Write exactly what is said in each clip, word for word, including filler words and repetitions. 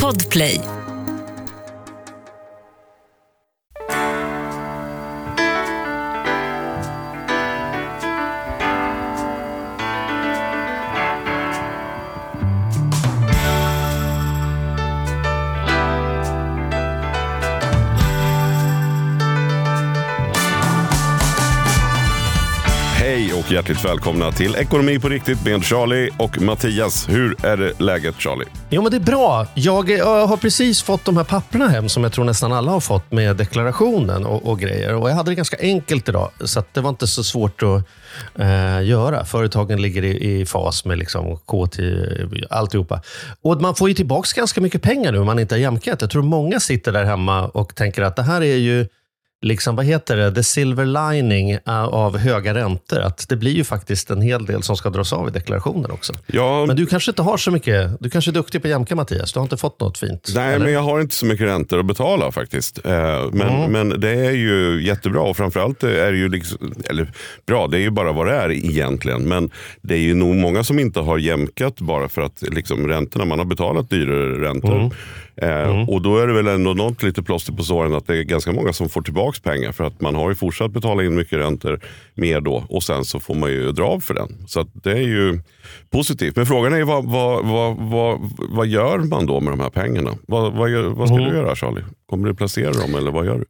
Podplay. Och hjärtligt välkomna till Ekonomi på riktigt med Charlie och Mattias. Hur är det läget, Charlie? Jo, men det är bra. Jag, jag har precis fått de här papperna hem som jag tror nästan alla har fått med deklarationen och, och grejer. Och jag hade det ganska enkelt idag, så att det var inte så svårt att eh, göra. Företagen ligger i, i fas med liksom K T, alltihopa. Och man får ju tillbaka ganska mycket pengar nu om man inte har jämkat. Jag tror många sitter där hemma och tänker att det här är ju liksom, vad heter det, the silver lining av höga räntor, att det blir ju faktiskt en hel del som ska dras av i deklarationen också. Ja. Men du kanske inte har så mycket, du kanske är duktig på jämka, Mattias, du har inte fått något fint. Nej, eller? Men jag har inte så mycket räntor att betala faktiskt. Men, mm. men det är ju jättebra, och framförallt är det ju liksom, eller bra, det är ju bara vad det är egentligen, men det är ju nog många som inte har jämkat bara för att liksom räntorna, man har betalat dyrare räntor. Mm. Mm. Och då är det väl ändå något lite plåster på såren att det är ganska många som får tillbaka pengar, för att man har ju fortsatt betala in mycket räntor mer då, och sen så får man ju dra av för den. Så att det är ju positivt. Men frågan är ju vad, vad, vad, vad, vad gör man då med de här pengarna? Vad, vad, gör, vad ska mm. du göra, Charlie? Kommer du placera dem eller vad gör du?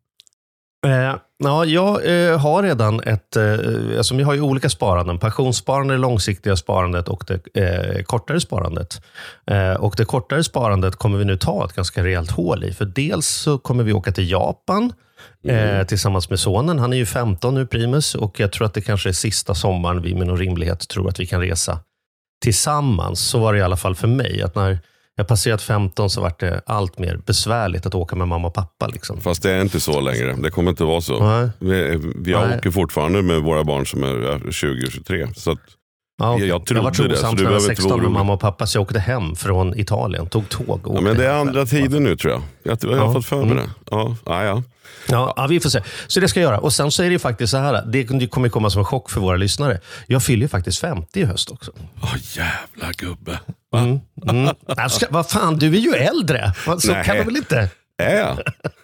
Eh, ja, jag eh, har redan ett, eh, alltså vi har ju olika sparanden, pensionssparande, det långsiktiga sparandet och det eh, kortare sparandet. Eh, och det kortare sparandet kommer vi nu ta ett ganska rejält hål i, för dels så kommer vi åka till Japan mm. eh, tillsammans med sonen. Han är ju femton nu, Primus, och jag tror att det kanske är sista sommaren vi med någon rimlighet tror att vi kan resa tillsammans. Så var det i alla fall för mig, att när jag passerat femton så var det allt mer besvärligt att åka med mamma och pappa. Liksom. Fast det är inte så längre. Det kommer inte vara så. Nej. Vi, vi Nej. åker fortfarande med våra barn som är tjugo tjugotre. Så att ja, okay. jag trodde jag var det. Så du behöver inte vara med mamma och pappa, så jag åkte hem från Italien. Tog tåg. Och ja, men det är andra tider nu, tror jag. Jag, jag har ja. fått för mig mm. det. Ja, ja, ja. Ja, ja, vi får se. Så det ska jag göra. Och sen så är det ju faktiskt så här, det kommer komma som en chock för våra lyssnare. Jag fyller ju faktiskt femtio i höst också. Åh, jävla gubbe. Mm, mm. Alltså, vad fan, du är ju äldre. Så Nej. kan man väl inte? Är jag?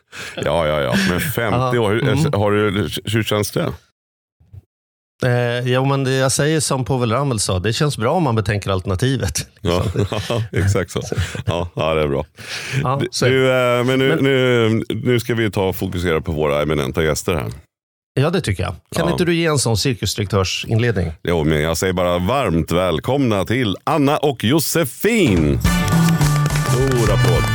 Ja, ja, ja. Men femtio år, hur, mm. har du, hur känns det? Eh, ja, men det jag säger som Povel Ramel sa, det känns bra om man betänker alternativet. Ja, exakt så. Ja, ja, det är bra. Ja, du, eh, men, nu, men nu, nu ska vi ta och fokusera på våra eminenta gäster här. Ja, det tycker jag. Kan ja. inte du ge en sån cirkusdirektörsinledning? Jo, men jag säger bara varmt välkomna till Anna och Josefin. Stor applåd.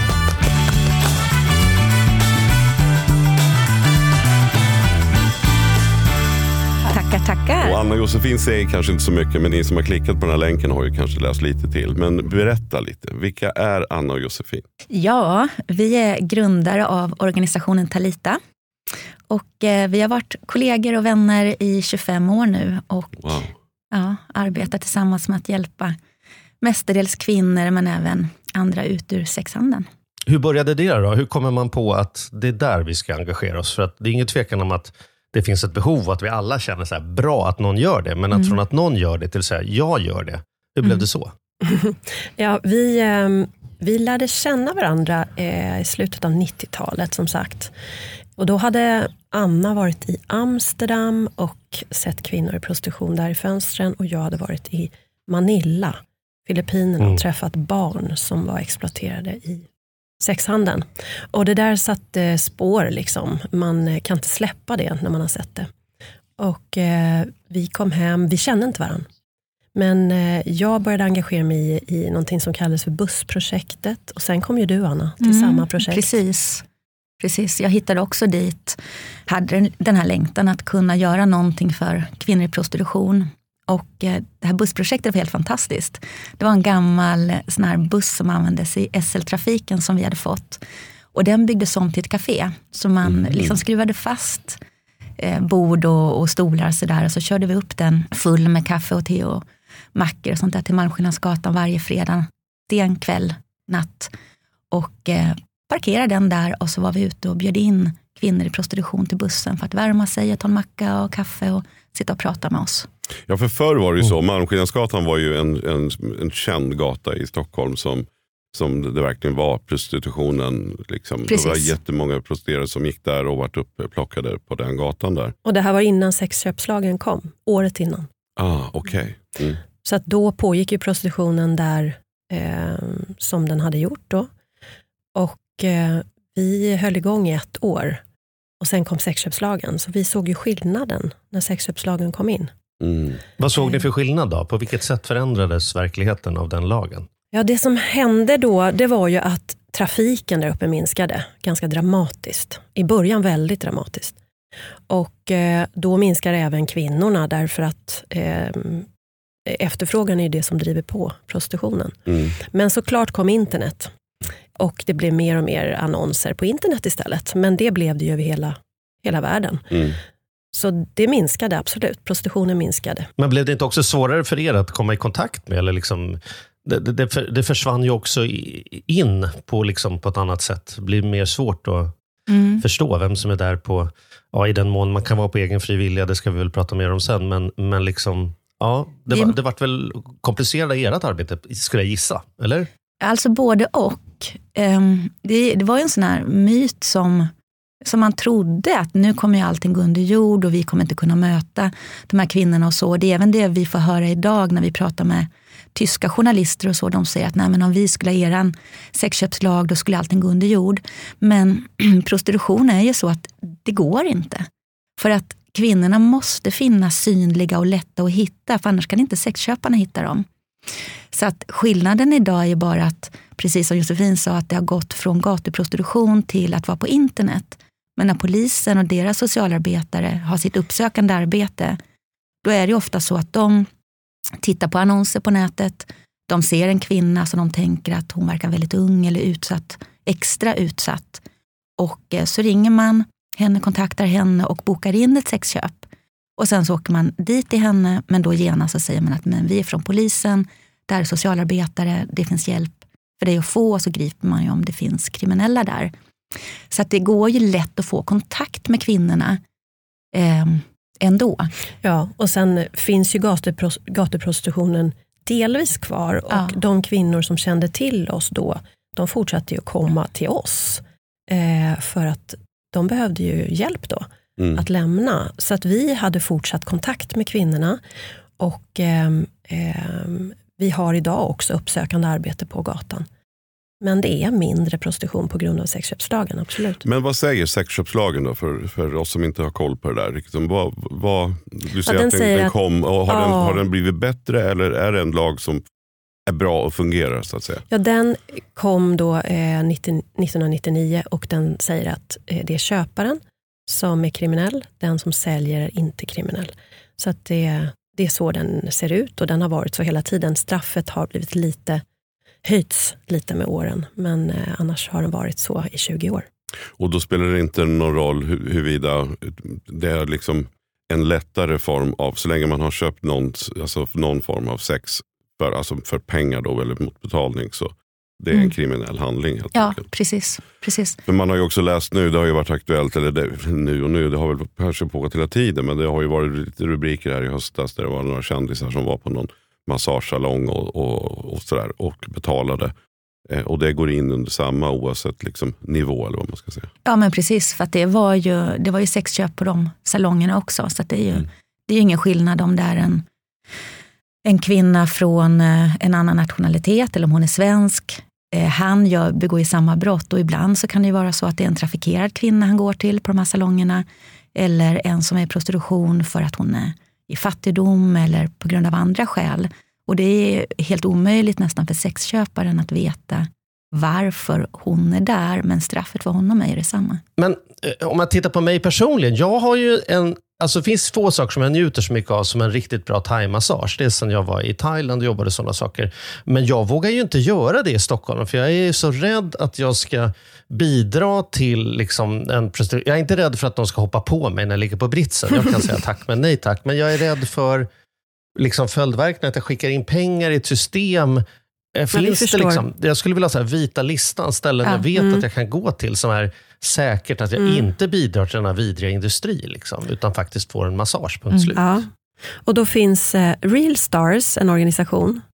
Tackar, tackar. Och Anna och Josefin säger kanske inte så mycket, men ni som har klickat på den här länken har ju kanske läst lite till. Men berätta lite, vilka är Anna och Josefin? Ja, vi är grundare av organisationen Talita. Och eh, vi har varit kollegor och vänner i tjugofem år nu. Och wow. ja, arbetar tillsammans med att hjälpa mestadels kvinnor, men även andra ut ur sexhandeln. Hur började det då? Hur kommer man på att det är där vi ska engagera oss? För att det är ingen tvekan om att det finns ett behov, att vi alla känner så här bra att någon gör det. Men att mm. från att någon gör det till så här, jag gör det. Hur blev mm. det så? Ja, vi, vi lärde känna varandra i slutet av nittiotalet, som sagt. Och då hade Anna varit i Amsterdam och sett kvinnor i prostitution där i fönstren. Och jag hade varit i Manila, Filippinerna, mm. och träffat barn som var exploaterade i sexhandeln. Och det där satte spår liksom. Man kan inte släppa det när man har sett det. Och eh, vi kom hem, vi kände inte varandra. Men eh, jag började engagera mig i, i någonting som kallades för bussprojektet. Och sen kom ju du, Anna, till mm, samma projekt. Precis. Precis, jag hittade också dit, hade den här längtan att kunna göra någonting för kvinnor i prostitution. Och eh, det här bussprojektet var helt fantastiskt. Det var en gammal sån här buss som användes i S L-trafiken som vi hade fått. Och den byggdes om till ett café. Så man mm. liksom skruvade fast eh, bord och, och stolar så där. Och så körde vi upp den full med kaffe och te och mackor och sånt där till Malmskillnadsgatan varje fredag. Det är en kväll, natt. Och eh, parkerade den där och så var vi ute och bjöd in kvinnor i prostitution till bussen för att värma sig och ta en macka och kaffe och sitta och prata med oss. Ja, för förr var det ju så. Malmskillnadsgatan var ju en, en, en känd gata i Stockholm som som det, det verkligen var prostitutionen. Liksom. Det var jättemånga prostituerade som gick där och vart upplockade på den gatan där. Och det här var innan sexköpslagen kom, året innan. Ah, okej. Okay. Mm. Så att då pågick ju prostitutionen där eh, som den hade gjort då. Och eh, vi höll igång i ett år. Och sen kom sexköpslagen. Så vi såg ju skillnaden när sexköpslagen kom in. Mm. Vad såg ni för skillnad då? På vilket sätt förändrades verkligheten av den lagen? Ja, det som hände då, det var ju att trafiken där uppe minskade ganska dramatiskt. I början väldigt dramatiskt. Och eh, då minskar även kvinnorna därför att eh, efterfrågan är det som driver på prostitutionen. Mm. Men såklart kom internet. Och det blev mer och mer annonser på internet istället. Men det blev det ju över hela, hela världen. Mm. Så det minskade absolut. Prostitutionen minskade. Men blev det inte också svårare för er att komma i kontakt med? Eller liksom, det, det, det försvann ju också in på, liksom, på ett annat sätt. Det blir mer svårt att mm. förstå vem som är där på... Ja, i den mån man kan vara på egen frivilliga, det ska vi väl prata mer om sen. Men, men liksom, ja, det var, det var väl komplicerat i ert arbete, skulle jag gissa, eller? Alltså både och. Um, det, det var ju en sån här myt som, som man trodde att nu kommer ju allting gå under jord och vi kommer inte kunna möta de här kvinnorna och så. Det är även det vi får höra idag när vi pratar med tyska journalister och så. De säger att nej, men om vi skulle ha eran sexköpslag då skulle allting gå under jord. Men prostitution är ju så att det går inte. För att kvinnorna måste finnas synliga och lätta att hitta, för annars kan inte sexköparna hitta dem. Så att skillnaden idag är bara att, precis som Josefin sa, att det har gått från gatuprostitution till att vara på internet. Men när polisen och deras socialarbetare har sitt uppsökande arbete, då är det ofta så att de tittar på annonser på nätet, de ser en kvinna som de tänker att hon verkar väldigt ung eller utsatt, extra utsatt. Och så ringer man henne, kontaktar henne och bokar in ett sexköp. Och sen så åker man dit till henne, men då genast så säger man att men vi är från polisen, där är socialarbetare, det finns hjälp för dig att få, och så griper man ju om det finns kriminella där. Så att det går ju lätt att få kontakt med kvinnorna eh, ändå. Ja, och sen finns ju gatupros- gatuprostitutionen delvis kvar, och ja. De kvinnor som kände till oss då, de fortsatte ju komma till oss eh, för att de behövde ju hjälp då. Mm. Att lämna. Så att vi hade fortsatt kontakt med kvinnorna, och eh, eh, vi har idag också uppsökande arbete på gatan. Men det är mindre prostitution på grund av sexköpslagen, absolut. Men vad säger sexköpslagen då för, för oss som inte har koll på det där? Liksom, vad, vad, du säger ja, den att den, den kom, och har, ja. den, har den blivit bättre, eller är det en lag som är bra och fungerar så att säga? Ja, den kom då eh, nittonhundranittionio, och den säger att eh, det är köparen som är kriminell, den som säljer är inte kriminell. Så att det, det är så den ser ut, och den har varit så hela tiden. Straffet har blivit lite höjts lite med åren, men eh, annars har den varit så i tjugo år. Och då spelar det inte någon roll hur, huruvida det är liksom en lättare form av, så länge man har köpt någon, alltså någon form av sex för, alltså för pengar då, eller mot betalning, så det är en mm. kriminell handling helt Ja, enkelt. precis, precis. Men man har ju också läst nu, det har ju varit aktuellt, eller det, nu och nu, det har väl kanske pågått hela tiden, men det har ju varit lite rubriker här i höstas där det var några kändisar som var på någon massagesalong och, och, och sådär, och betalade. Eh, och det går in under samma oavsett liksom nivå, eller vad man ska säga. Ja, men precis, för att det var ju, det var ju sexköp på de salongerna också, så att det är ju mm. det är ingen skillnad om det är en en kvinna från en annan nationalitet eller om hon är svensk. Han gör, begår ju samma brott, och ibland så kan det ju vara så att det är en trafikerad kvinna han går till på de här salongerna, eller en som är i prostitution för att hon är i fattigdom eller på grund av andra skäl. Och det är helt omöjligt nästan för sexköparen att veta varför hon är där, men straffet för honom är ju detsamma. Men eh, om man tittar på mig personligen, jag har ju en, alltså det finns få saker som jag njuter så mycket av som en riktigt bra thai-massage. Det är sen jag var i Thailand och jobbade sådana saker. Men jag vågar ju inte göra det i Stockholm, för jag är så rädd att jag ska bidra till liksom en prostitution. Jag är inte rädd för att de ska hoppa på mig när jag ligger på britsen. Jag kan säga tack men nej tack. Men jag är rädd för liksom följdverkningar, att jag skickar in pengar i ett system. Finns det liksom, jag skulle vilja säga vita listan, ställen ja, jag vet mm. att jag kan gå till som är säkert att jag mm. inte bidrar till den här vidriga industri liksom, utan faktiskt får en massage på ett mm. slut. Ja. Och då finns eh, Real Stars, en organisation.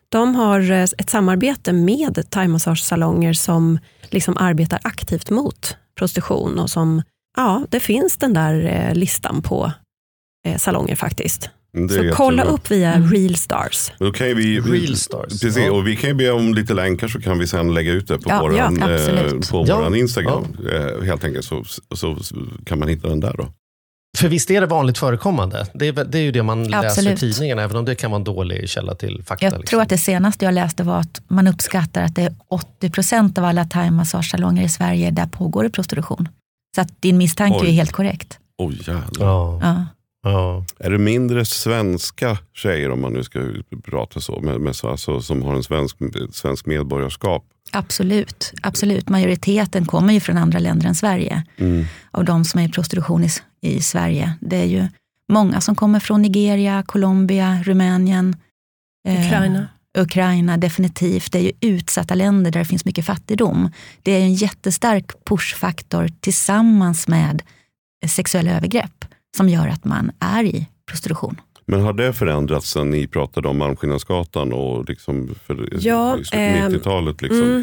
De har ett samarbete med thaimassagesalonger som liksom arbetar aktivt mot prostitution och som, ja, det finns den där listan på salonger faktiskt. Så kolla upp via mm. Real Stars. Då kan vi, Real Stars. Precis, ja. Och vi kan ju be om lite länkar så kan vi sen lägga ut det på ja, våran, ja, eh, på ja. våran Instagram. Ja. Eh, helt enkelt så, så kan man hitta den där då. För visst är det vanligt förekommande? Det är, det är ju det man Absolut. läser i tidningen, även om det kan vara en dålig källa till fakta. Jag liksom. tror att det senaste jag läste var att man uppskattar att det är åttio procent av alla thaimassagesalonger i Sverige där pågår i prostitution. Så att din misstanke Oj. är helt korrekt. Oj jävlar. Ja. Ja. Ja. Är det mindre svenska tjejer, om man nu ska prata så, med, med så alltså, som har en svensk, svensk medborgarskap? Absolut, absolut. Majoriteten kommer ju från andra länder än Sverige. Mm. Av de som är i prostitution i, i Sverige. Det är ju många som kommer från Nigeria, Colombia, Rumänien. Ukraina. Eh, Ukraina, definitivt. Det är ju utsatta länder där det finns mycket fattigdom. Det är en jättestark pushfaktor tillsammans med sexuella övergrepp som gör att man är i prostitution. Men har det förändrats sen ni pratade om Malmskillnadsgatan och liksom för ja, nittiotalet? Liksom? Mm,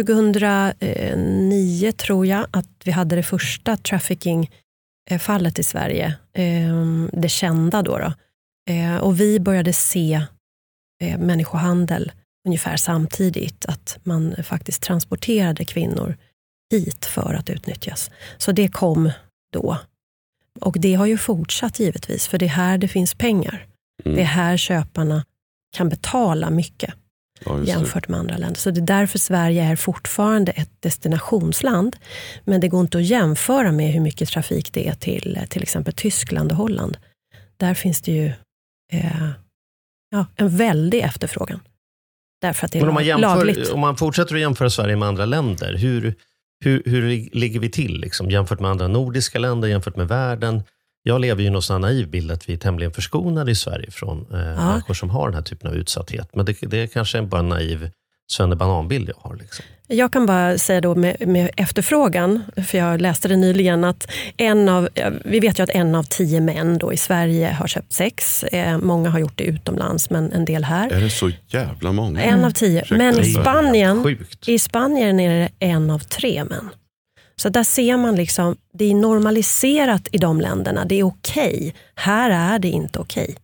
tjugohundranio tror jag att vi hade det första trafficking-fallet i Sverige. Det kända då. då. Och vi började se människohandel ungefär samtidigt. Att man faktiskt transporterade kvinnor hit för att utnyttjas. Så det kom då. Och det har ju fortsatt givetvis, för det är här det finns pengar. Mm. Det är här köparna kan betala mycket ja, jämfört med andra länder. Så det är därför Sverige är fortfarande ett destinationsland. Men det går inte att jämföra med hur mycket trafik det är till till exempel Tyskland och Holland. Där finns det ju eh, ja, en väldig efterfrågan. Därför att det är Men om man, jämför, lagligt. om man fortsätter att jämföra Sverige med andra länder, hur... Hur, hur ligger vi till liksom, jämfört med andra nordiska länder, jämfört med världen? Jag lever ju i någon sån naiv bild att vi är tämligen förskonade i Sverige från eh, ja. människor som har den här typen av utsatthet. Men det, det är kanske bara en naiv svennebananbild jag har. Liksom. Jag kan bara säga då med, med efterfrågan, för jag läste det nyligen, att en av, vi vet ju att en av tio män då i Sverige har köpt sex. Eh, många har gjort det utomlands, men en del här. Är det så jävla många? En av tio. Ursäkta. Men i Spanien, Sjukt. i Spanien är det en av tre män. Så där ser man liksom, det är normaliserat i de länderna. Det är okej. Här är det inte okej.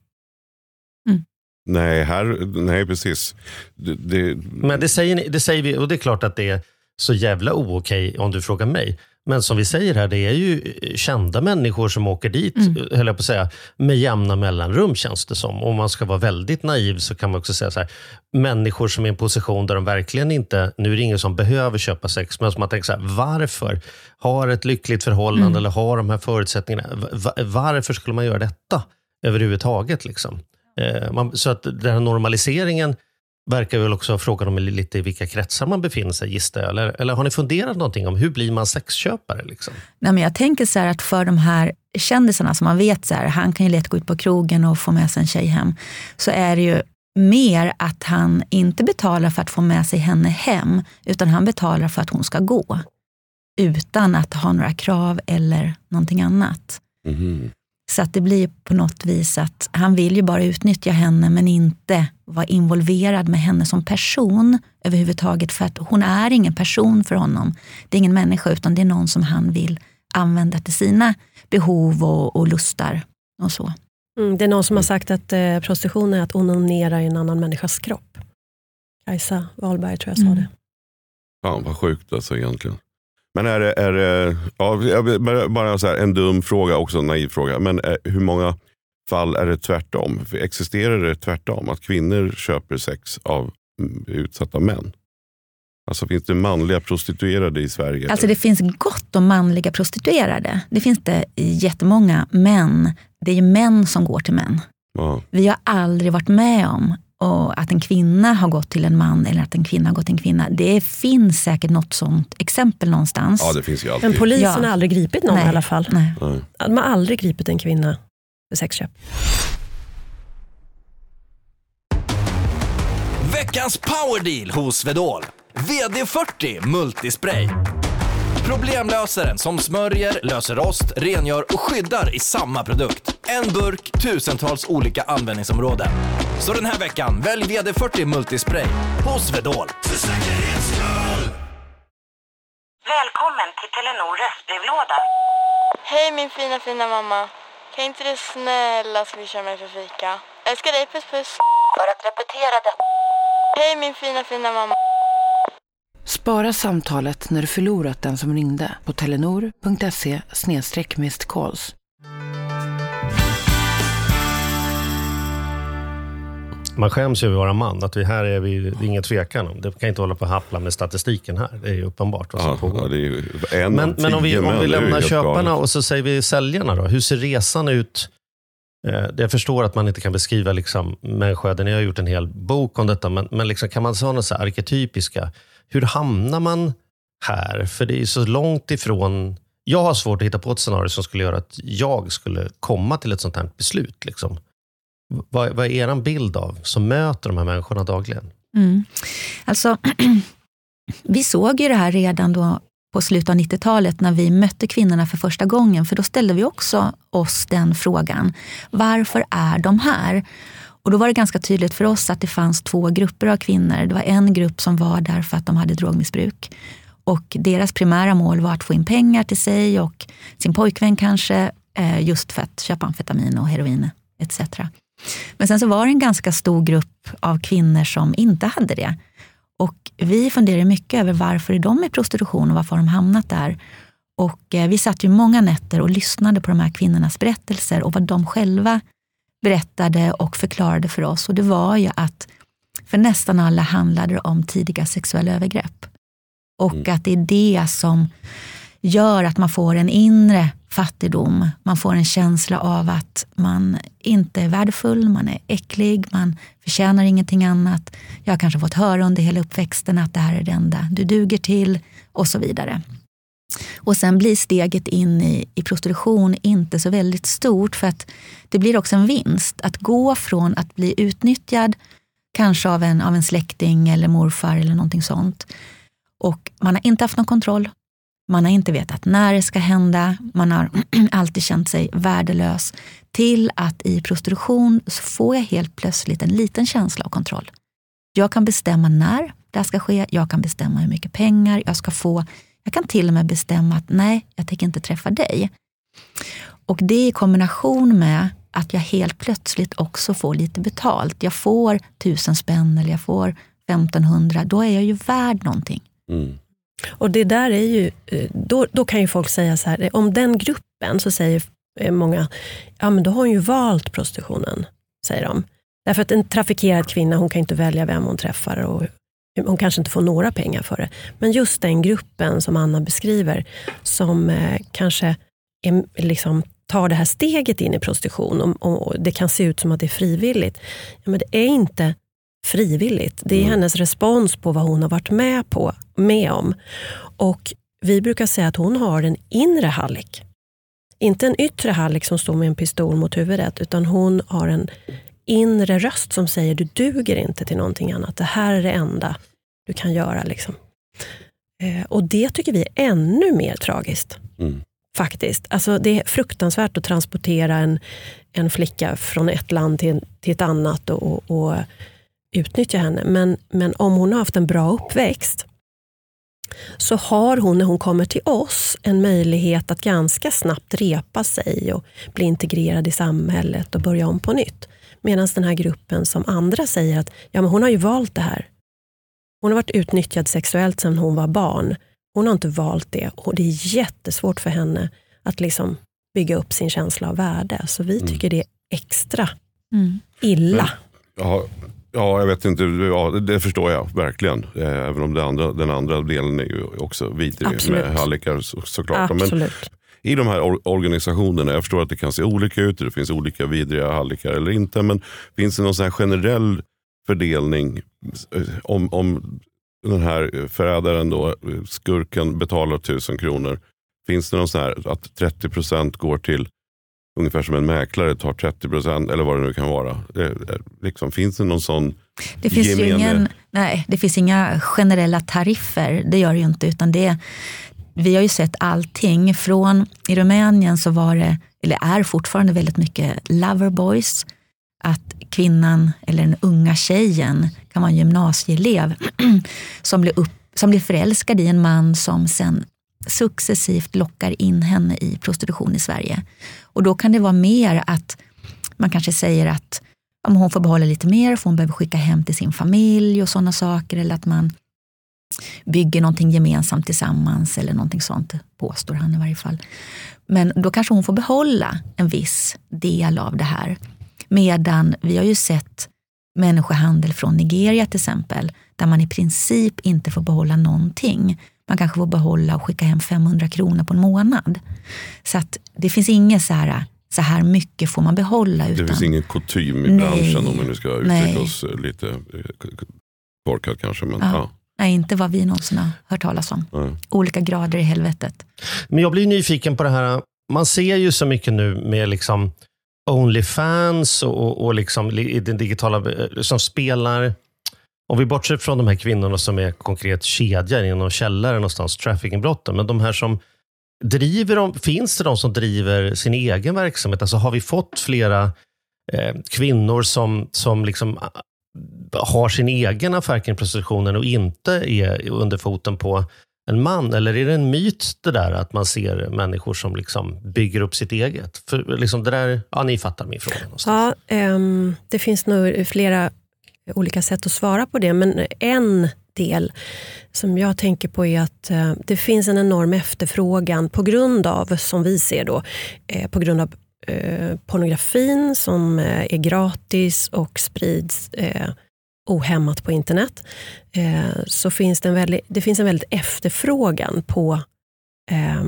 Mm. Nej, här, nej precis. Det, det... Men det säger, ni, det säger vi, och det är klart att det är så jävla ookej om du frågar mig. Men som vi säger här, det är ju kända människor som åker dit, mm. höll jag på att säga, med jämna mellanrum känns det som. Om man ska vara väldigt naiv så kan man också säga så här, människor som är i en position där de verkligen inte, nu är det ingen som behöver köpa sex, men som man tänker så här, varför har ett lyckligt förhållande mm. eller har de här förutsättningarna, varför skulle man göra detta överhuvudtaget liksom? Eh, man, så att den här normaliseringen verkar väl också ha frågan om lite i vilka kretsar man befinner sig, gissar jag. Eller, eller har ni funderat någonting om hur blir man sexköpare? Liksom? Nej, men jag tänker så här att för de här kändisarna som man vet så här, han kan ju lätt gå ut på krogen och få med sig en tjej hem. Så är det ju mer att han inte betalar för att få med sig henne hem, utan han betalar för att hon ska gå. Utan att ha några krav eller någonting annat. Mm. Så att det blir på något vis att han vill ju bara utnyttja henne men inte vara involverad med henne som person överhuvudtaget, för att hon är ingen person för honom. Det är ingen människa, utan det är någon som han vill använda till sina behov och, och lustar och så. Mm, det är någon som har sagt att eh, prostitution är att onanera i en annan människas kropp. Kajsa Wahlberg tror jag sa mm. det. Fan vad sjukt alltså egentligen. Men är det, är det ja, bara så här, en dum fråga, också en naiv fråga, men är, hur många fall är det tvärtom? Existerar det tvärtom, att kvinnor köper sex av utsatta män? Alltså finns det manliga prostituerade i Sverige? Alltså det finns gott om manliga prostituerade. Det finns det jättemånga, men det är ju män som går till män. Ja. Vi har aldrig varit med om och att en kvinna har gått till en man eller att en kvinna har gått till en kvinna. Det finns säkert något sånt exempel någonstans. Ja, det finns ju alltid. Men polisen ja. har aldrig gripit någon Nej. i alla fall. Nej. Nej. De har aldrig gripit en kvinna för sexköp. Veckans powerdeal hos Swedol. V D fyrtio Multispray. Problemlösaren som smörjer, löser rost, rengör och skyddar i samma produkt. En burk, tusentals olika användningsområden. Så den här veckan, välj V D fyrtio Multispray hos Swedol. För säkerhets skull! Välkommen till Telenor röstbrevlåda. Hej min fina fina mamma. Kan inte du snälla swisha mig för fika? Älskar dig, puss puss. För att repetera det. Hej min fina fina mamma. Spara samtalet när du förlorat den som ringde på telenor.se snedstreck missed calls. Man skäms ju över att vara man. Att vi här är vi, det är ingen tvekan om. Det kan inte hålla på att happla med statistiken här. Det är ju uppenbart vad som Ja, pågår. ja, det är ju en Men, av men om vi, tio om vi män, det är ju lämnar helt köparna galet. och så säger vi säljarna då. Hur ser resan ut? Eh, jag förstår att man inte kan beskriva liksom, människoöden. Jag har gjort en hel bok om detta. Men, men liksom, kan man säga något så här arketypiska? Hur hamnar man här? För det är så långt ifrån... Jag har svårt att hitta på ett scenario som skulle göra att jag skulle komma till ett sånt här beslut. Liksom. Vad, vad är er bild av som möter de här människorna dagligen? Mm. Alltså, vi såg ju det här redan då på slutet av nittiotalet när vi mötte kvinnorna för första gången. För då ställde vi också oss den frågan. Varför är de här? Och då var det ganska tydligt för oss att det fanns två grupper av kvinnor. Det var en grupp som var där för att de hade drogmissbruk. Och deras primära mål var att få in pengar till sig och sin pojkvän kanske. Just för att köpa amfetamin och heroin et cetera. Men sen så var det en ganska stor grupp av kvinnor som inte hade det. Och vi funderade mycket över varför är de i prostitution och varför har de hamnat där. Och eh, vi satt ju många nätter och lyssnade på de här kvinnornas berättelser och vad de själva berättade och förklarade för oss. Och det var ju att för nästan alla handlade det om tidiga sexuella övergrepp. Och mm. att det är det som gör att man får en inre fattigdom. Man får en känsla av att man inte är värdefull, man är äcklig, man förtjänar ingenting annat. Jag har kanske fått höra under hela uppväxten att det här är det enda du duger till och så vidare. Och sen blir steget in i, i prostitution inte så väldigt stort för att det blir också en vinst. Att gå från att bli utnyttjad kanske av en, av en släkting eller morfar eller någonting sånt. Och man har inte haft någon kontroll. Man har inte vetat när det ska hända. Man har alltid känt sig värdelös. Till att i prostitution så får jag helt plötsligt en liten känsla av kontroll. Jag kan bestämma när det ska ske. Jag kan bestämma hur mycket pengar jag ska få. Jag kan till och med bestämma att nej, jag tänker inte träffa dig. Och det i kombination med att jag helt plötsligt också får lite betalt. Jag får tusen spänn eller jag får femtonhundra. Då är jag ju värd någonting. Mm. Och det där är ju, då, då kan ju folk säga så här, om den gruppen så säger många, ja men då har hon ju valt prostitutionen, säger de. Därför att en trafikerad kvinna, hon kan inte välja vem hon träffar och hon kanske inte får några pengar för det. Men just den gruppen som Anna beskriver, som eh, kanske är, liksom, tar det här steget in i prostitution och, och det kan se ut som att det är frivilligt. Ja, men det är inte frivilligt. Det är mm. hennes respons på vad hon har varit med på, med om. Och vi brukar säga att hon har en inre hallick. Inte en yttre hallick som står med en pistol mot huvudet, utan hon har en inre röst som säger du duger inte till någonting annat. Det här är det enda du kan göra. Liksom. Eh, och det tycker vi är ännu mer tragiskt. Mm. Faktiskt. Alltså, det är fruktansvärt att transportera en, en flicka från ett land till, till ett annat och, och utnyttja henne. Men, men om hon har haft en bra uppväxt så har hon när hon kommer till oss en möjlighet att ganska snabbt repa sig och bli integrerad i samhället och börja om på nytt. Medan den här gruppen som andra säger att ja, men hon har ju valt det här. Hon har varit utnyttjad sexuellt sedan hon var barn. Hon har inte valt det och det är jättesvårt för henne att liksom bygga upp sin känsla av värde. Så vi tycker mm. det är extra mm. illa. Men, ja, ja, jag vet inte. Ja, det förstår jag verkligen. Även om det andra, den andra delen är ju också vidrig. Absolut. Med hallickar så, såklart. Absolut. Men i de här organisationerna, jag förstår att det kan se olika ut. Det finns olika vidriga hallickar eller inte. Men finns det någon sån här generell fördelning om, om den här förrädaren då, skurken betalar tusen kronor. Finns det någon sån här att trettio procent går till ungefär som en mäklare tar trettio procent eller vad det nu kan vara. Det, liksom, finns det någon sån det finns gemene... ju ingen, nej, det finns inga generella tariffer, det gör det ju inte, utan det, vi har ju sett allting. Från i Rumänien så var det, eller är fortfarande väldigt mycket loverboys. Att kvinnan eller den unga tjejen kan vara en gymnasieelev som blir, upp, som blir förälskad i en man som sen successivt lockar in henne i prostitution i Sverige. Och då kan det vara mer att man kanske säger att om hon får behålla lite mer, för hon behöver skicka hem till sin familj och sådana saker, eller att man bygger någonting gemensamt tillsammans eller någonting sånt, påstår han i varje fall. Men då kanske hon får behålla en viss del av det här. Medan vi har ju sett människohandel från Nigeria till exempel, där man i princip inte får behålla någonting. Man kanske får behålla och skicka hem femhundra kronor på en månad. Så att det finns inget så här, så här mycket får man behålla. Utan, det finns ingen kutym i nej, branschen, om vi nu ska uttrycka nej. oss lite korkat kanske. Men, ja. Ja. Nej, inte vad vi någonsin har hört talas om. Nej. Olika grader i helvetet. Men jag blir nyfiken på det här. Man ser ju så mycket nu med liksom OnlyFans och, och liksom i den digitala som spelar. Om vi bortser från de här kvinnorna som är konkret kedjor inom källare någonstans, traffickingbrotten, men de här som driver dem, finns det de som driver sin egen verksamhet? Alltså har vi fått flera eh, kvinnor som, som liksom har sin egen affär kring prostitutionen och inte är under foten på en man? Eller är det en myt det där att man ser människor som liksom bygger upp sitt eget? För liksom det där, ja, ni fattar min fråga någonstans. Ja, um, det finns nog flera olika sätt att svara på det, men en del som jag tänker på är att uh, det finns en enorm efterfrågan på grund av, som vi ser då, eh, på grund av eh, pornografin som eh, är gratis och sprids eh, ohämmat på internet, eh, så finns det en väldigt, det finns en väldigt efterfrågan på, eh,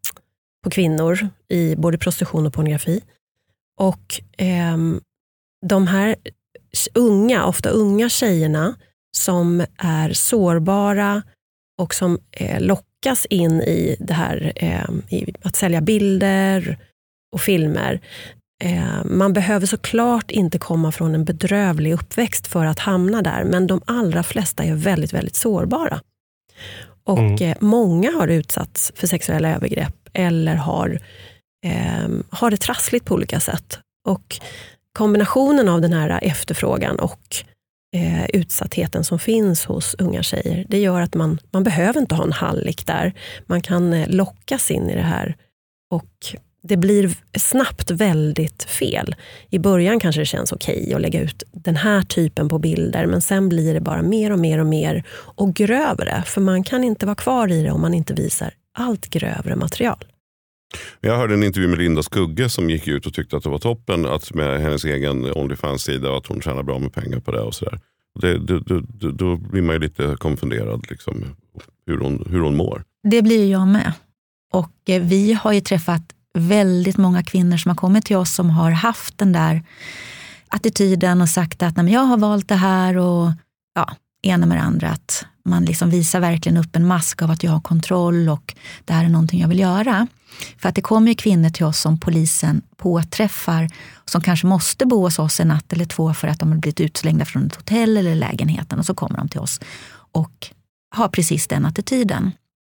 på kvinnor i både prostitution och pornografi. Och eh, de här unga, ofta unga tjejerna som är sårbara och som eh, lockas in i det här eh, i att sälja bilder och filmer. Eh, man behöver såklart inte komma från en bedrövlig uppväxt för att hamna där, men de allra flesta är väldigt, väldigt sårbara. Och mm. eh, många har utsatts för sexuella övergrepp eller har, eh, har det trassligt på olika sätt. Och kombinationen av den här efterfrågan och eh, utsattheten som finns hos unga tjejer, det gör att man, man behöver inte ha en hallick där. Man kan eh, lockas in i det här och det blir snabbt väldigt fel. I början kanske det känns okej att lägga ut den här typen på bilder, men sen blir det bara mer och mer och mer och grövre, för man kan inte vara kvar i det om man inte visar allt grövre material. Jag hörde en intervju med Linda Skugge som gick ut och tyckte att det var toppen att med hennes egen OnlyFans-sida, att hon tjänar bra med pengar på det och sådär. Det, det, det, då blir man ju lite konfunderad liksom, hur, hon, hur hon mår. Det blir jag med. Och eh, vi har ju träffat väldigt många kvinnor som har kommit till oss som har haft den där attityden och sagt att nej, men jag har valt det här och ja, ena med det andra, att man liksom visar verkligen upp en mask av att jag har kontroll och det här är någonting jag vill göra. För att det kommer ju kvinnor till oss som polisen påträffar som kanske måste bo hos oss en natt eller två för att de har blivit utslängda från ett hotell eller lägenheten, och så kommer de till oss och har precis den attityden.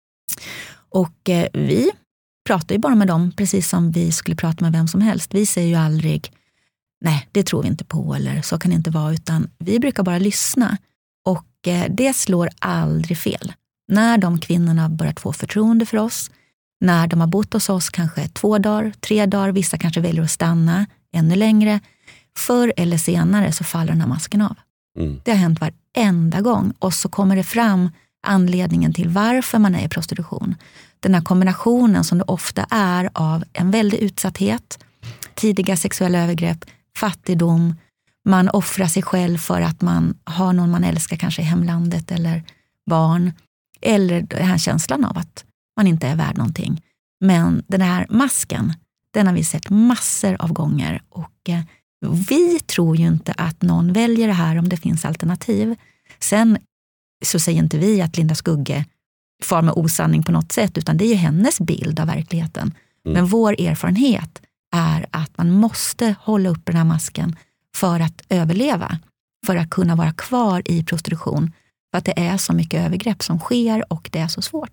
Och eh, vi pratar ju bara med dem precis som vi skulle prata med vem som helst. Vi säger ju aldrig nej, det tror vi inte på eller så kan det inte vara, utan vi brukar bara lyssna. Och eh, det slår aldrig fel. När de kvinnorna börjat få förtroende för oss, när de har bott hos oss kanske två dagar, tre dagar, vissa kanske väljer att stanna ännu längre, förr eller senare så faller den här masken av. Mm. Det har hänt varenda gång, och så kommer det fram anledningen till varför man är i prostitution. Den här kombinationen som det ofta är av en väldig utsatthet, tidiga sexuella övergrepp, fattigdom, man offrar sig själv för att man har någon man älskar kanske i hemlandet eller barn, eller den här känslan av att man inte är värd någonting. Men den här masken, den har vi sett massor av gånger, och eh, vi tror ju inte att någon väljer det här om det finns alternativ. Sen så säger inte vi att Linda Skugge far med osanning på något sätt, utan det är ju hennes bild av verkligheten. Mm. Men vår erfarenhet är att man måste hålla upp den här masken för att överleva, för att kunna vara kvar i prostitution, för att det är så mycket övergrepp som sker och det är så svårt.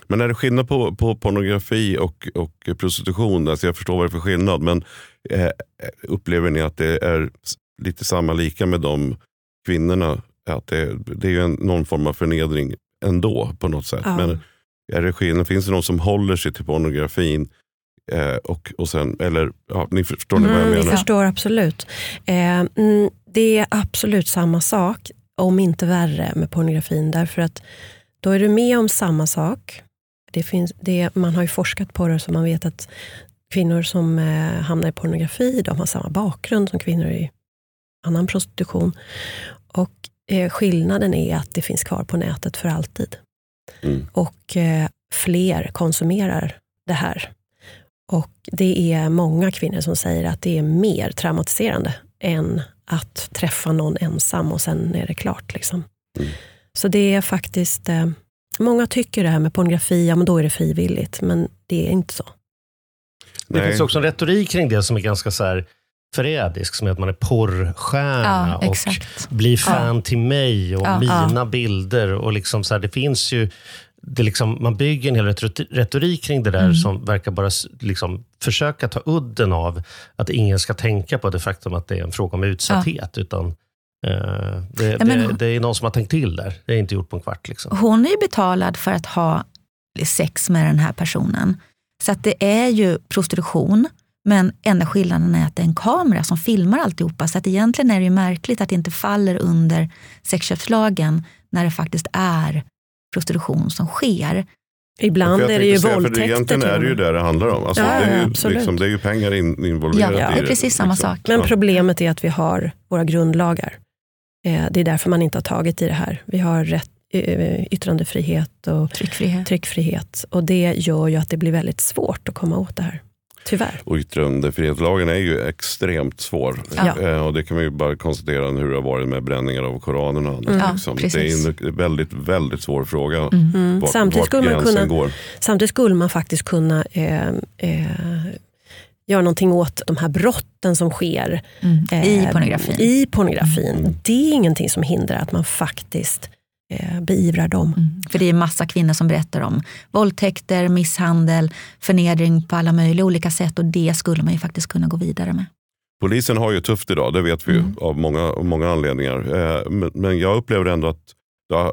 Men är det skillnad på, på pornografi och, och prostitution? Alltså jag förstår vad det är för skillnad, men eh, upplever ni att det är lite samma lika med de kvinnorna? Att det, det är ju en, någon form av förnedring ändå på något sätt. Ja. Men är det skillnad? Finns det någon som håller sig till pornografin? Eh, och, och sen, eller, ja, ni förstår ni vad jag mm, menar? Vi förstår absolut. Eh, mm, det är absolut samma sak, om inte värre med pornografin. Därför att då är du med om samma sak. Det finns, det, man har ju forskat på det, så man vet att kvinnor som eh, hamnar i pornografi, de har samma bakgrund som kvinnor i annan prostitution. Och eh, skillnaden är att det finns kvar på nätet för alltid. Mm. Och eh, fler konsumerar det här. Och det är många kvinnor som säger att det är mer traumatiserande än att träffa någon ensam och sen är det klart. Liksom. Mm. Så det är faktiskt, eh, många tycker det här med pornografi, ja men då är det frivilligt, men det är inte så. Det Nej. finns också en retorik kring det som är ganska så här förrädisk, som är att man är porrstjärna ja, och blir fan ja. till mig och ja, mina ja. bilder och liksom så här, det finns ju det liksom, man bygger en hel retorik kring det där mm. som verkar bara liksom försöka ta udden av att ingen ska tänka på det faktum att det är en fråga om utsatthet ja. utan uh, det, ja, det, det är någon som har tänkt till där. Det är inte gjort på en kvart. Liksom. Hon är ju betalad för att ha sex med den här personen. Så att det är ju prostitution, men enda skillnaden är att det är en kamera som filmar alltihopa. Så att egentligen är det ju märkligt att det inte faller under sexköpslagen när det faktiskt är prostitution som sker. Ibland är det ju säga, våldtäkter. För egentligen är det ju det det handlar om. Alltså, ja, det, är ju, liksom, det är ju pengar in, involverat ja, ja, i det. Det är precis samma liksom. sak. Men problemet är att vi har våra grundlagar. Eh, det är därför man inte har tagit i det här. Vi har rätt, eh, yttrandefrihet och tryckfrihet. tryckfrihet. Och det gör ju att det blir väldigt svårt att komma åt det här. Tyvärr. Och yttrandefrihetslagen är ju extremt svår. Ja. Eh, och det kan man ju bara konstatera hur det har varit med bränningar av Koranen och annat. Mm. Liksom. Ja, det är en väldigt, väldigt svår fråga. Mm. Mm. Vart, samtidigt, vart skulle man kunna, går. samtidigt skulle man faktiskt kunna eh, eh, göra någonting åt de här brotten som sker mm. eh, i pornografin. I pornografin. Mm. Det är ingenting som hindrar att man faktiskt beivrar dem. Mm. För det är massa kvinnor som berättar om våldtäkter, misshandel, förnedring på alla möjliga olika sätt, och det skulle man ju faktiskt kunna gå vidare med. Polisen har ju tufft idag, det vet vi ju mm. av många, av många anledningar. Men jag upplever ändå att ja,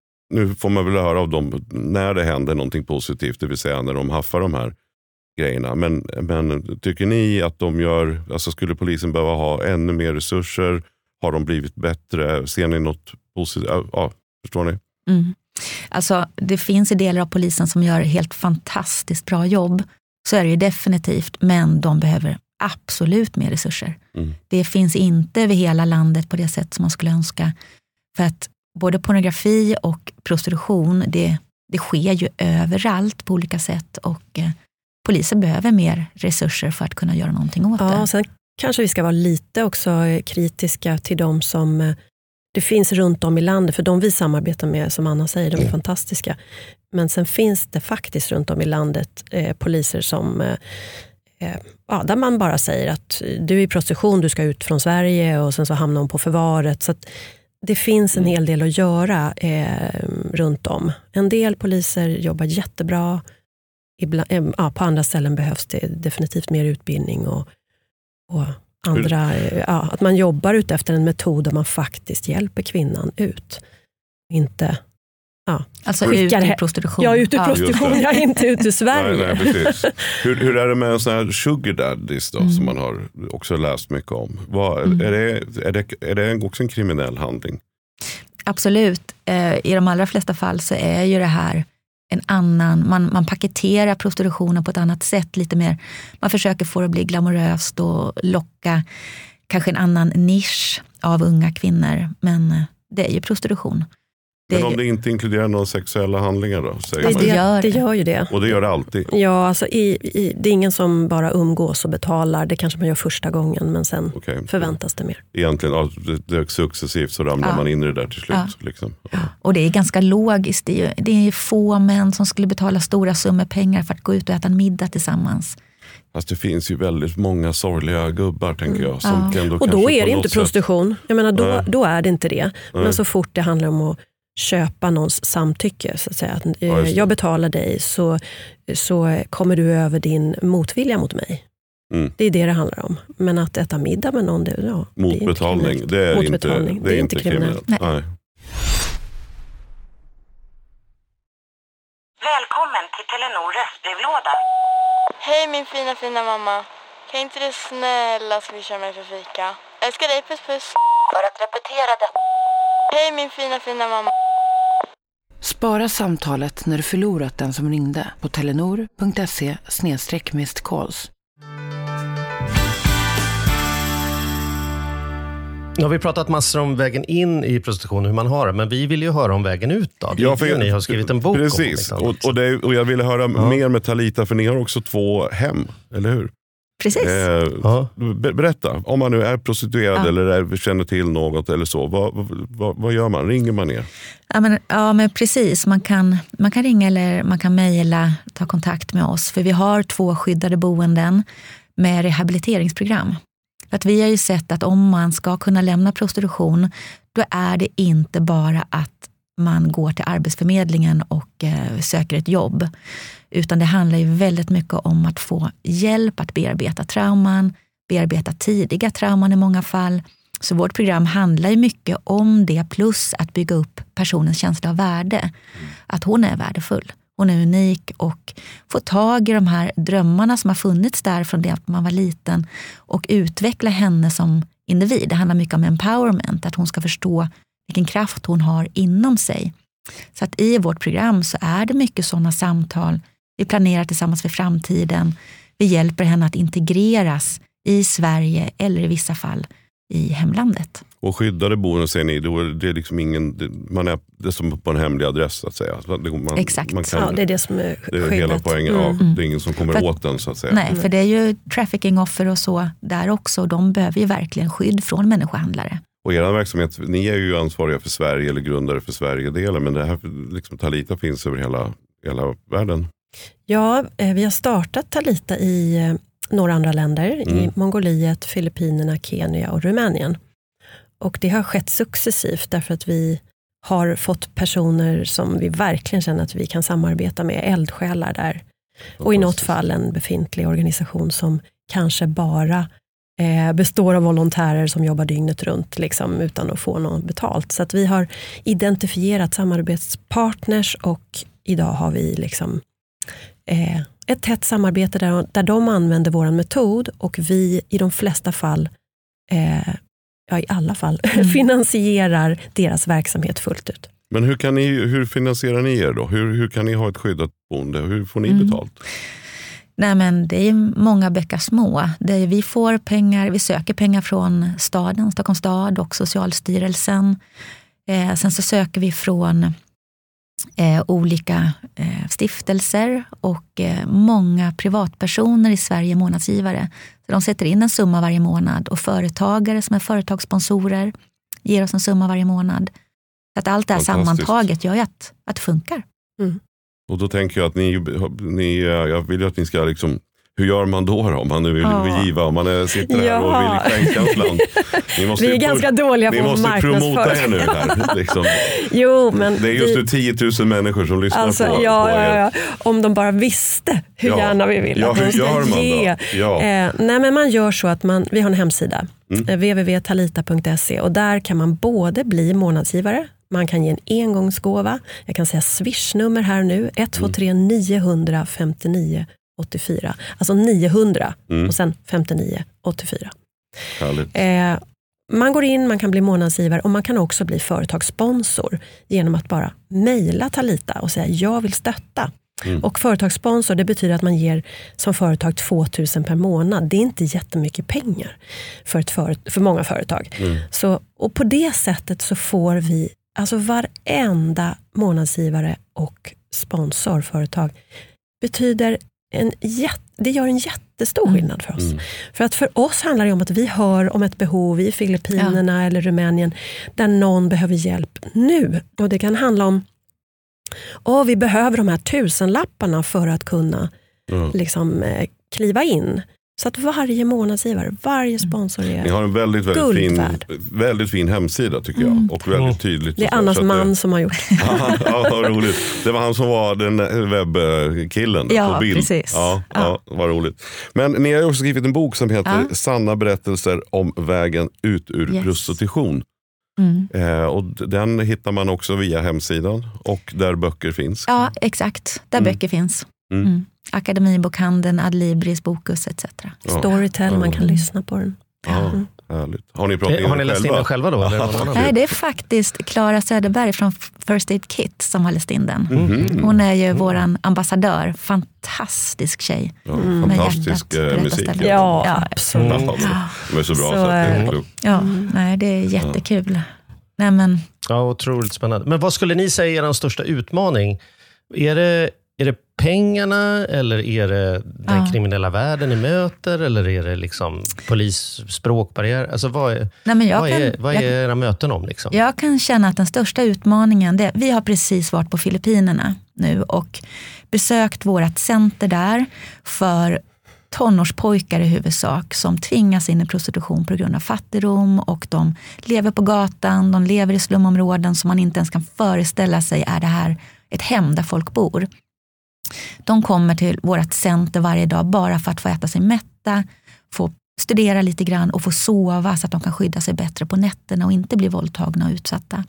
nu får man väl höra av dem när det händer någonting positivt, det vill säga när de haffar de här grejerna. Men, men tycker ni att de gör, alltså skulle polisen behöva ha ännu mer resurser? Har de blivit bättre? Ser ni något positivt? Ja, förstår ni? Mm. Alltså, det finns delar av polisen som gör helt fantastiskt bra jobb. Så är det ju definitivt. Men de behöver absolut mer resurser. Mm. Det finns inte över hela landet på det sätt som man skulle önska. För att både pornografi och prostitution, det, det sker ju överallt på olika sätt. Och eh, polisen behöver mer resurser för att kunna göra någonting åt ja, det. Sen kanske vi ska vara lite också kritiska till de som det finns runt om i landet, för de vi samarbetar med, som Anna säger, de är fantastiska. Men sen finns det faktiskt runt om i landet eh, poliser som eh, ja, där man bara säger att du är i prostitution, du ska ut från Sverige, och sen så hamnar hon på förvaret. Så att det finns en hel del att göra eh, runt om. En del poliser jobbar jättebra. Ibland, eh, ja, på andra ställen behövs det definitivt mer utbildning och och andra, ja, att man jobbar ut efter en metod där man faktiskt hjälper kvinnan ut. Inte ja, alltså ut i prostitution. Ja, ut i prostitution, ja. Jag är inte ute i Sverige. Nej, nej, precis. Hur, hur är det med en sån här sugar daddies då, mm. som man har också läst mycket om? Vad, mm. är, det, är, det, är det också en kriminell handling? Absolut. I de allra flesta fall så är ju det här en annan, man, man paketerar prostitutionen på ett annat sätt, lite mer, man försöker få det att bli glamoröst och locka kanske en annan nisch av unga kvinnor, men det är ju prostitution. Det men om ju... det inte inkluderar några sexuella handlingar då? Säger det, det, gör det. det gör ju det. Och det gör det alltid? Ja, alltså i, i, det är ingen som bara umgås och betalar, det kanske man gör första gången, men sen okay. förväntas det mer. Egentligen, ja, det, det successivt så ramlar ja. man in i det där till slut. Ja. Liksom. Ja. Och det är ganska logiskt, det är, ju, det är ju få män som skulle betala stora summor pengar för att gå ut och äta en middag tillsammans. Fast det finns ju väldigt många sorgliga gubbar, tänker jag. Som ja. ändå och då är det inte prostitution. Jag menar, då, då är det inte det. Nej. Men så fort det handlar om att köpa någons samtycke. Så att säga. Att, eh, jag betalar dig så, så kommer du över din motvilja mot mig. Mm. Det är det det handlar om. Men att äta middag med någon, det, ja, motbetalning, det är, motbetalning. Inte, det är, det är inte kriminellt. kriminellt. Nej. Nej. Välkommen till Telenor röstbrevlåda. Hej min fina fina mamma. Kan inte du snälla swisha mig för fika? Älskar dig, puss puss. För att repetera detta. Hej min fina fina mamma. Spara samtalet när du förlorat den som ringde på telenor.se snedstreck missed calls. Nu har vi pratat massor om vägen in i prostitution, hur man har det. Men vi vill ju höra om vägen ut då. Det är ja, för jag, ni har skrivit en bok precis. om. Liksom. Och, och, det, och jag ville höra ja. mer med Talita, för ni har också två hem, eller hur? Precis. Eh, ja. Berätta, om man nu är prostituerad ja. eller är, känner till något eller så, vad, vad, vad gör man? Ringer man ner? Ja men, ja, men precis. Man kan, man kan ringa eller man kan mejla, ta kontakt med oss. För vi har två skyddade boenden med rehabiliteringsprogram. För att vi har ju sett att om man ska kunna lämna prostitution, då är det inte bara att man går till Arbetsförmedlingen och eh, söker ett jobb. Utan det handlar ju väldigt mycket om att få hjälp att bearbeta trauman, bearbeta tidiga trauman i många fall. Så vårt program handlar ju mycket om det, plus att bygga upp personens känsla av värde. Mm. Att hon är värdefull, hon är unik, och få tag i de här drömmarna som har funnits där från det att man var liten och utveckla henne som individ. Det handlar mycket om empowerment, att hon ska förstå vilken kraft hon har inom sig. Så att i vårt program så är det mycket sådana samtal. Vi planerar tillsammans för framtiden. Vi hjälper henne att integreras i Sverige eller i vissa fall i hemlandet. Och skyddade boenden, säger ni, då är det liksom ingen, det, man är det är som på en hemlig adress så att säga. Man, Exakt. Man kan, ja, det är det som är det är hela poängen. Mm. Ja, det är ingen som kommer för, åt den så att säga. Nej, för det är ju trafficking-offer och så där också. De behöver ju verkligen skydd från människohandlare. Och er verksamhet, ni är ju ansvariga för Sverige eller grundare för Sverige-delen, men det här liksom, Talita finns över hela, hela världen. Ja, vi har startat Talita i några andra länder, mm. i Mongoliet, Filippinerna, Kenya och Rumänien. Och det har skett successivt därför att vi har fått personer som vi verkligen känner att vi kan samarbeta med, eldsjälar där. Och i något fall en befintlig organisation som kanske bara eh, består av volontärer som jobbar dygnet runt liksom, utan att få något betalt. Så att vi har identifierat samarbetspartners och idag har vi liksom eh, ett tätt samarbete där, där de använder våran metod och vi i de flesta fall eh, ja i alla fall, mm. finansierar deras verksamhet fullt ut. Men hur, kan ni, hur finansierar ni er då? Hur, hur kan ni ha ett skyddat boende? Hur får ni mm. betalt? Nej men det är många bäckar små. Det är, vi får pengar, vi söker pengar från staden, Stockholms stad och Socialstyrelsen. Eh, sen så söker vi från eh, olika eh, stiftelser och eh, många privatpersoner i Sverige, månadsgivare. Så de sätter in en summa varje månad och företagare som är företagssponsorer ger oss en summa varje månad. Så att allt det här sammantaget gör ju att, att det funkar. Mm. Och då tänker jag att ni, ni, jag vill ju att ni ska liksom, hur gör man då då? Om man nu vill ja. giva, om man är, sitter här ja. och vill skänka land. Vi är ganska dåliga på marknadsföring. Ni måste promota er nu här. Liksom. Jo, men det är just nu tio tusen människor som lyssnar alltså, på, ja, på er. Ja, ja. Om de bara visste hur ja. gärna vi vill ja, att de ska gör man ge. Ja. Eh, nej, men man gör så att man, vi har en hemsida, mm. w w w punkt talita punkt se, och där kan man både bli månadsgivare. Man kan ge en engångsgåva. Jag kan säga swishnummer här nu. ett två tre nio hundra femtionio åttiofyra. Alltså niohundra mm. och sen femtionio åttiofyra. Eh, man går in, man kan bli månadsgivare och man kan också bli företagssponsor genom att bara mejla Talita och säga jag vill stötta. Mm. Och företagssponsor, det betyder att man ger som företag tvåtusen per månad. Det är inte jättemycket pengar för, ett för, för många företag. Mm. Så, och på det sättet så får vi, alltså varenda månadsgivare och sponsorföretag betyder en jätte, det gör en jättestor skillnad för oss. Mm. För att för oss handlar det om att vi hör om ett behov i Filippinerna ja. eller Rumänien där någon behöver hjälp nu. Och det kan handla om Åh, vi behöver de här tusenlapparna för att kunna mm. liksom, eh, kliva in. Så att varje månadsgivare, varje sponsor är Ni har en väldigt, väldigt, fin, väldigt fin hemsida tycker jag. Mm. Och väldigt tydligt. Det är Annas man det, som har gjort. ja, ja, vad roligt. Det var han som var den webbkillen ja, på bild. Precis. Ja, ja. ja, vad roligt. Men ni har också skrivit en bok som heter ja. Sanna berättelser om vägen ut ur yes. prostitution. Mm. Eh, och den hittar man också via hemsidan och där böcker finns. Ja, exakt. Där mm. böcker finns. Mm. Mm. Akademibokhandeln, Adlibris, Bokus et cetera. Ja. Storytel, ja. Man kan lyssna på den. Ja, mm. härligt. Har ni, pratat har ni läst in den själva då? Eller Nej, det är faktiskt Clara Söderberg från First Aid Kit som har läst in den. Mm. Hon är ju våran ambassadör. Fantastisk tjej. Ja, mm. Fantastisk äh, musik. Ja, ja, absolut. Mm. Ja. De är så bra. Så, så att det är klokt. Ja, nej, det är jättekul. Ja. Nej, men... Ja, otroligt spännande. Men vad skulle ni säga är er största utmaning? Är det, är det pengarna eller är det den ja. kriminella världen ni möter eller är det liksom polis, språkbarriär? Alltså vad är, Nej, men jag vad kan, är, vad är jag, era möten om? Liksom? Jag kan känna att den största utmaningen, det, vi har precis varit på Filippinerna nu och besökt vårt center där för tonårspojkar i huvudsak som tvingas in i prostitution på grund av fattigdom och de lever på gatan, de lever i slumområden som man inte ens kan föreställa sig är det här ett hem där folk bor. De kommer till vårt center varje dag bara för att få äta sig mätta, få studera lite grann och få sova så att de kan skydda sig bättre på nätterna och inte bli våldtagna och utsatta.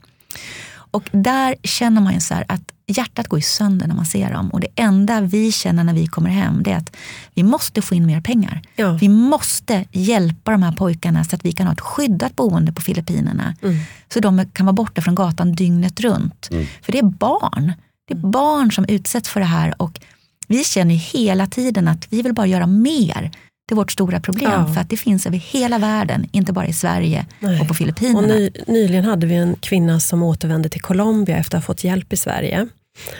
Och där känner man ju så här att hjärtat går i sönder när man ser dem. Och det enda vi känner när vi kommer hem det är att vi måste få in mer pengar. Ja. Vi måste hjälpa de här pojkarna så att vi kan ha ett skyddat boende på Filippinerna. Mm. Så de kan vara borta från gatan dygnet runt. Mm. För det är barn. Det är barn som utsätts för det här och vi känner hela tiden att vi vill bara göra mer. Det är vårt stora problem ja. för att det finns över hela världen, inte bara i Sverige Nej. och på Filippinerna. Och ny, nyligen hade vi en kvinna som återvände till Colombia efter att ha fått hjälp i Sverige.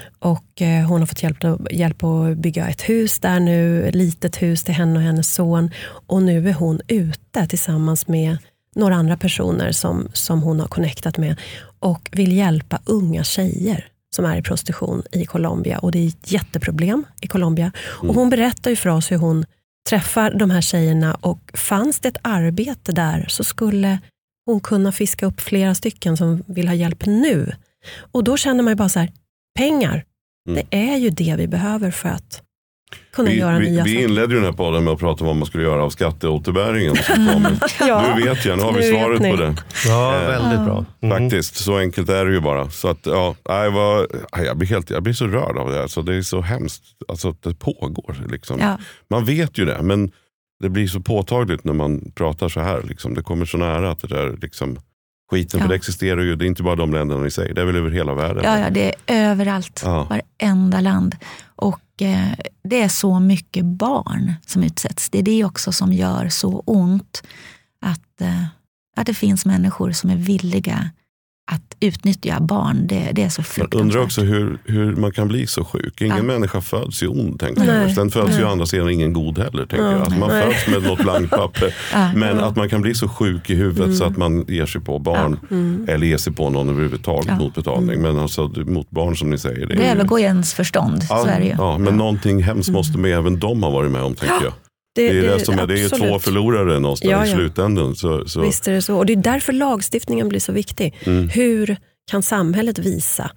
Och eh, hon har fått hjälp, hjälp att bygga ett hus där nu, ett litet hus till henne och hennes son. Och nu är hon ute tillsammans med några andra personer som, som hon har connectat med och vill hjälpa unga tjejer som är i prostitution i Colombia. Och det är ett jätteproblem i Colombia. Mm. Och hon berättar ju för oss hur hon träffar de här tjejerna och fanns det ett arbete där så skulle hon kunna fiska upp flera stycken som vill ha hjälp nu. Och då känner man ju bara så här, pengar, mm. det är ju det vi behöver för att kunna vi, göra vi, nya vi saker. inledde ju den här podden med att prata om vad man skulle göra av skatteåterbäringen som kommer. ja, nu vet jag, nu har vi svaret på det. Ja, eh, väldigt bra. Mm. Faktiskt, så enkelt är det ju bara. Så att, ja, jag, var, jag, blir helt, jag blir så rörd av det här. Så det är så hemskt alltså, att det pågår. Liksom. Ja. Man vet ju det, men det blir så påtagligt när man pratar så här. Liksom. Det kommer så nära att det där liksom, skiten, ja. för det existerar ju, det är inte bara de länderna ni säger, det är väl över hela världen. Ja, ja det är överallt, ja. varenda land. Och eh, det är så mycket barn som utsätts. Det är det också som gör så ont att, eh, att det finns människor som är villiga att utnyttja barn. Det, det är så fruktansvärt. Jag undrar också hur, hur man kan bli så sjuk. Ingen ja. människa föds ju ond, tänker jag. Sen föds Nej. ju andra sidan ingen god heller, tänker ja. jag. Alltså man Nej. föds med något blankpapper. ja. Men ja. att man kan bli så sjuk i huvudet mm. så att man ger sig på barn. Ja. Mm. Eller ger sig på någon överhuvudtaget ja. mot betalning. Men alltså mot barn som ni säger. Det, det är övergår ju ens förstånd, ja. så är det ju. Ja, men ja. någonting hemskt måste med även de ha varit med om, tänker jag. Det, det är, det, det som är, det är två förlorare någonstans ja, ja. i slutändan. Så, så. Visst är det så. Och det är därför lagstiftningen blir så viktig. Mm. Hur kan samhället visa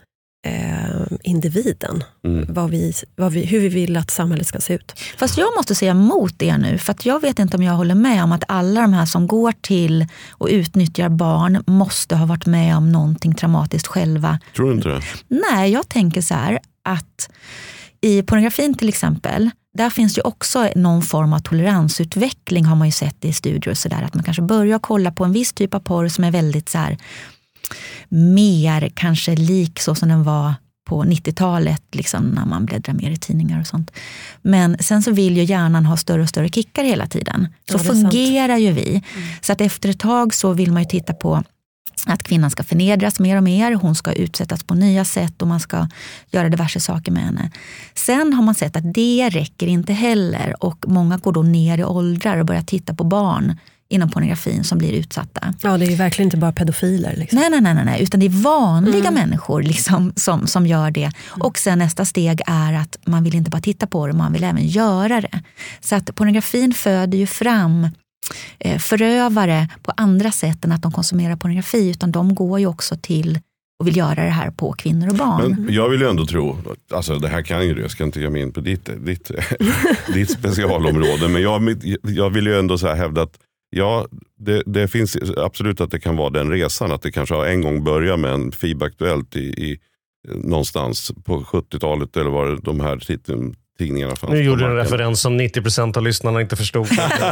eh, individen mm. vad vi, vad vi, hur vi vill att samhället ska se ut? Fast jag måste säga emot det nu, för att jag vet inte om jag håller med om att alla de här som går till och utnyttjar barn måste ha varit med om någonting traumatiskt själva. Tror du inte det? Nej, jag tänker så här att i pornografin till exempel, där finns ju också någon form av toleransutveckling, har man ju sett i studier och sådär, att man kanske börjar kolla på en viss typ av porr som är väldigt så här mer kanske lik så som den var på nittiotalet, liksom när man bläddrar mer i tidningar och sånt. Men sen så vill ju hjärnan ha större och större kickar hela tiden. Så ja, fungerar sant. ju vi. Mm. Så att efter ett tag så vill man ju titta på att kvinnan ska förnedras mer och mer. Hon ska utsättas på nya sätt och man ska göra diverse saker med henne. Sen har man sett att det räcker inte heller och många går då ner i åldrar och börjar titta på barn inom pornografin som blir utsatta. Ja, det är verkligen inte bara pedofiler. Liksom. Nej, nej, nej, nej, utan det är vanliga Mm. människor liksom, som, som gör det. Och sen nästa steg är att man vill inte bara titta på det, man vill även göra det. Så att pornografin föder ju fram eh, förövare på andra sätt än att de konsumerar pornografi, utan de går ju också till och vill göra det här på kvinnor och barn. Men jag vill ju ändå tro, alltså det här kan ju du, jag ska inte ge mig in på ditt, ditt, ditt specialområde, men jag, jag vill ju ändå så här hävda att ja, det, det finns absolut att det kan vara den resan, att det kanske har en gång börjat med en F I B-aktuellt i, i någonstans på sjuttiotalet eller var det de här titeln, tidningarna fanns. Nu gjorde du en referens som nittio procent av lyssnarna inte förstod.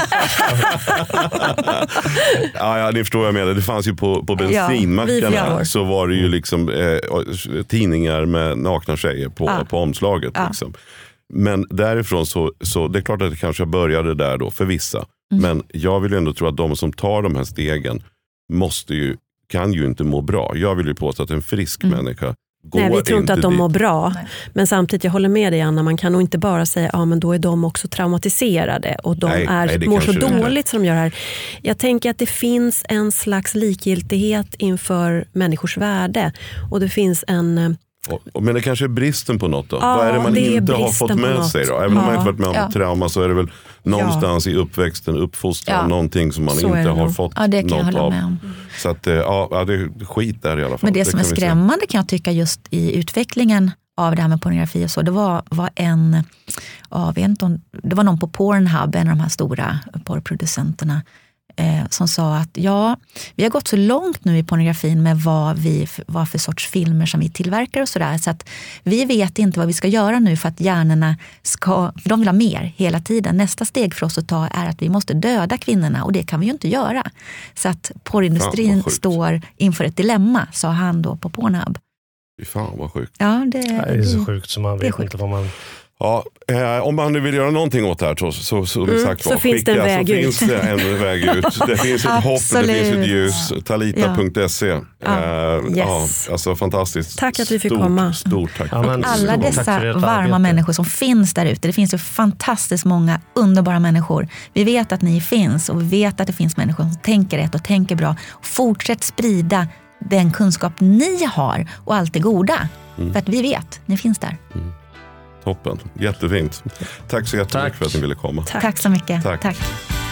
ja, ja, ni förstår vad jag menar. Det fanns ju på, på bensinmackarna ja, så var det ju liksom eh, tidningar med nakna tjejer på, ja. på omslaget. Ja. Liksom. Men därifrån så, så det är klart att det kanske började där då för vissa. Mm. Men jag vill ändå tro att de som tar de här stegen måste ju, kan ju inte må bra. Jag vill ju påstå att en frisk mm. människa går. Nej, vi tror inte att de dit. mår bra. Nej. Men samtidigt, jag håller med dig Anna, man kan nog inte bara säga ja men då är de också traumatiserade och de nej, är, nej, mår så dåligt inte. som de gör här. Jag tänker att det finns en slags likgiltighet inför människors värde och det finns en... Och, men det kanske är bristen på något då. Ja, vad är det man det inte har fått med något. sig då? Även ja. om man inte varit med om Ja. trauma så är det väl någonstans ja. i uppväxten, uppfostran, Ja. någonting som man Så inte är det har nog. fått Ja, det kan jag något hålla av. med om. Så att, ja, ja, det är skit där i alla fall. Men det, som är kan vi säga. skrämmande kan jag tycka just i utvecklingen av det här med pornografi och så, det var, var en, ja, vet inte om, det var någon på Pornhub, en av de här stora porrproducenterna, eh, som sa att ja, vi har gått så långt nu i pornografin med vad, vi, vad för sorts filmer som vi tillverkar och sådär, så att vi vet inte vad vi ska göra nu för att hjärnorna ska, för de vill ha mer hela tiden. Nästa steg för oss att ta är att vi måste döda kvinnorna och det kan vi ju inte göra. Så att porrindustrin står inför ett dilemma, sa han då på Pornhub. Fan vad sjukt. Ja, det, Det är så sjukt som man det är vet sjukt. inte vad man... Ja, eh, om man nu vill göra någonting åt det här så, så, så, Mm, sagt, så var, finns det en skicka, väg så ut. finns det en väg ut. Det finns ett hopp, det finns ett ljus. Talita punkt se. Ja. Eh, Yes. ja, alltså fantastiskt. Tack att vi fick stort, komma. Stort tack. Ja, men- Alla Tack dessa för ert varma arbete. människor som finns där ute. Det finns ju fantastiskt många underbara människor. Vi vet att ni finns och vi vet att det finns människor som tänker rätt och tänker bra. Fortsätt sprida den kunskap ni har och allt det goda. Mm. För att vi vet, ni finns där. Mm. Toppen, jättefint. Tack så jättemycket Tack. för att ni ville komma. Tack. Tack så mycket. Tack. Tack.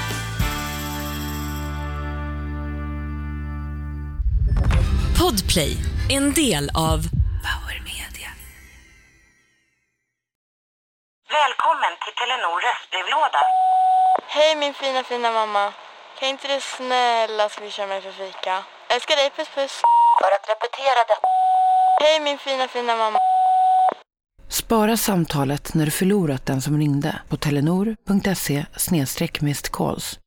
Podplay, en del av Power Media. Välkommen till Telenor röstbrevlåda. Hej min fina fina mamma. Kan inte du snälla swisha mig för fika? Älskar dig, puss puss. För att repetera detta. Hej min fina fina mamma. Spara samtalet när du förlorat den som ringde på telenor punkt se slash missed calls.